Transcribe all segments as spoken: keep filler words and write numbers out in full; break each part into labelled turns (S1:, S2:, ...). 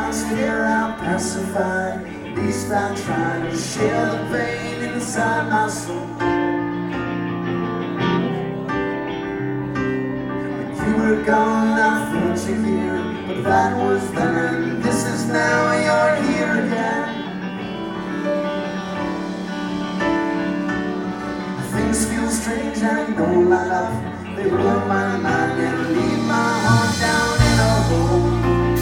S1: I stare out pacified. At least I try to share the pain inside my soul. When you were gone, I felt you here, but that was then. This is now, you're here again. Things feel strange, I know my love. They blow my mind and leave my heart down in a hole.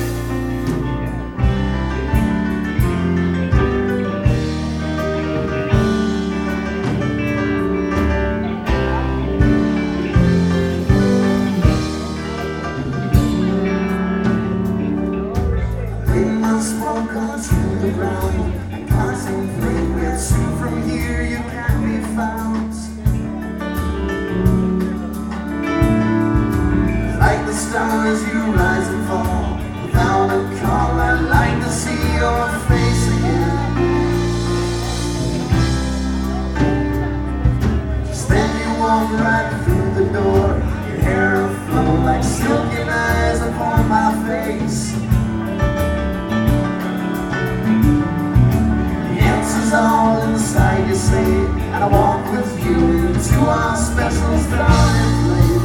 S1: Bring my smoke onto the ground and contemplate where soon from here you can't be found. Like the stars you rise and fall without a call. I'd like to see your face again. Just then you walk right through the door, your hair aflow like silken eyes upon my face. The answer's all inside you say, and I walk with you into our special starting place.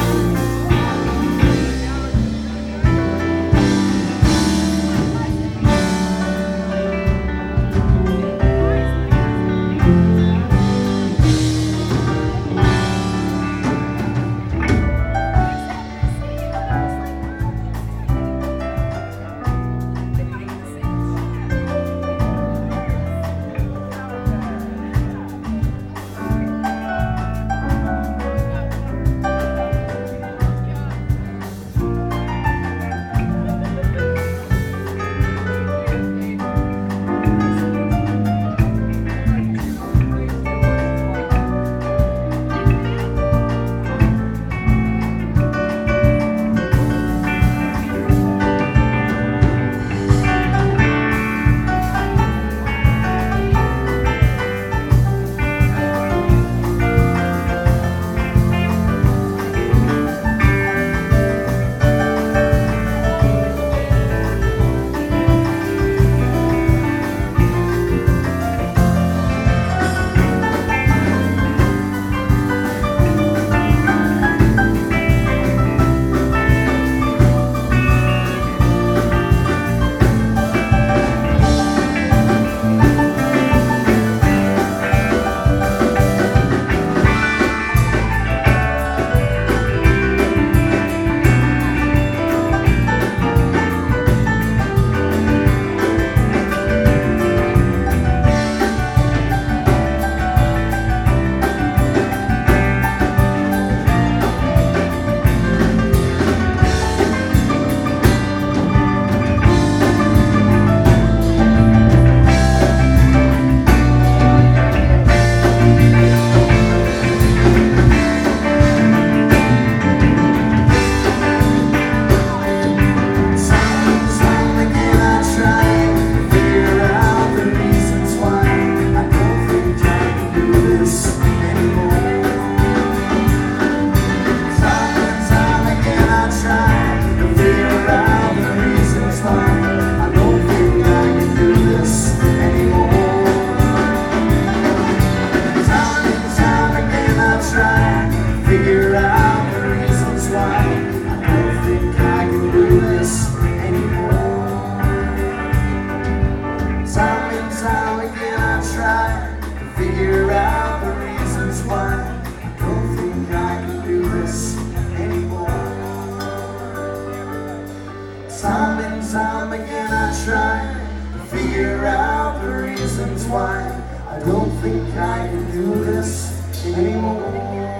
S1: Time and time again I try to figure out the reasons why I don't think I can do this anymore.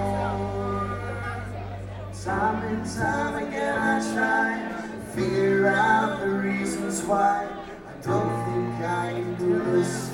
S1: Time and time again I try to figure out the reasons why I don't think I can do this